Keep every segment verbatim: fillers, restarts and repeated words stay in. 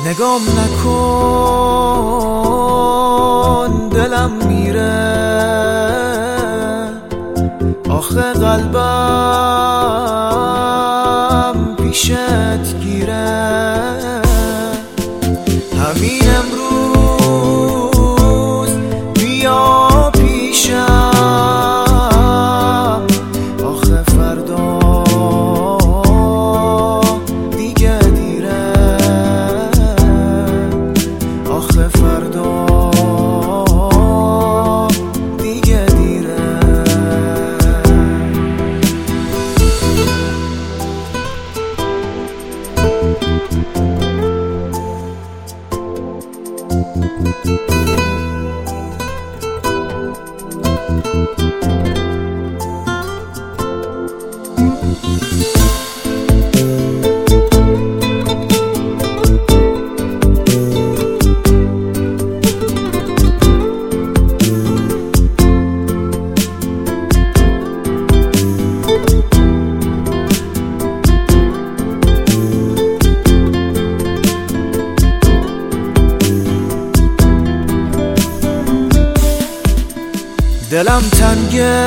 نگام نکن دلم میره، آخه قلبم پیشت گیره. همین امروز بیا پیشم، آخه فردا دیگه دیره، آخه فردا دیگه دیره. دلم تنگه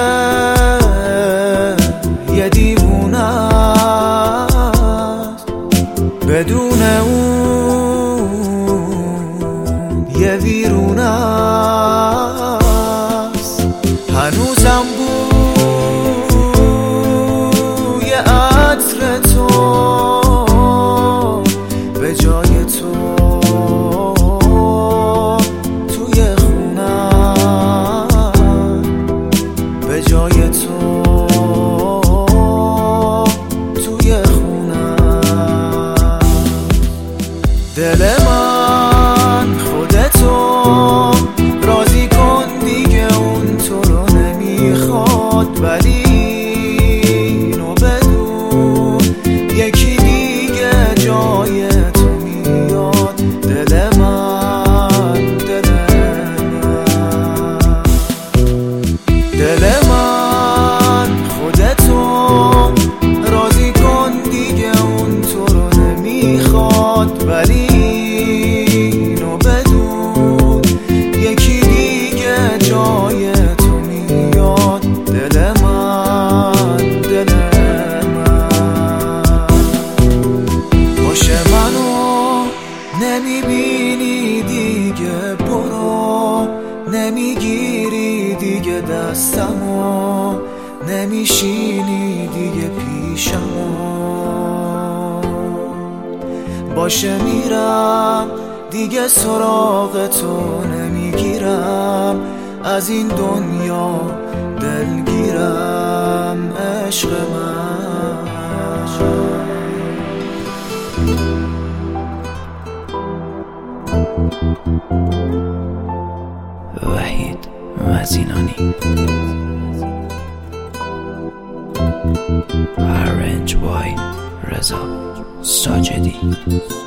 یه دیوونه است، بدون اون یه ویرونه است. هنوزم بوی عطر تو به جای تو جای تو توی خونه. دل من خودتو راضی کن دیگه، اون تو رو نمیخواد، ولی اینو بدون یکی دیگه جای تو میاد. دل من دل من دل من خودتو راضی کن دیگه، اون تو رو نمیخواد، ولی اینو بدون یکی دیگه جای تو میاد. دل من دل من باشه منو نمیبینی دیگه، برو نمیگیری دیگه دستمو، نمیشینی دیگه پیشمو. باشه میرم دیگه سراغ تو نمیگیرم، از این دنیا دلگیرم عشق من. وحید مزینانی. Arrange by رضا ساجدی.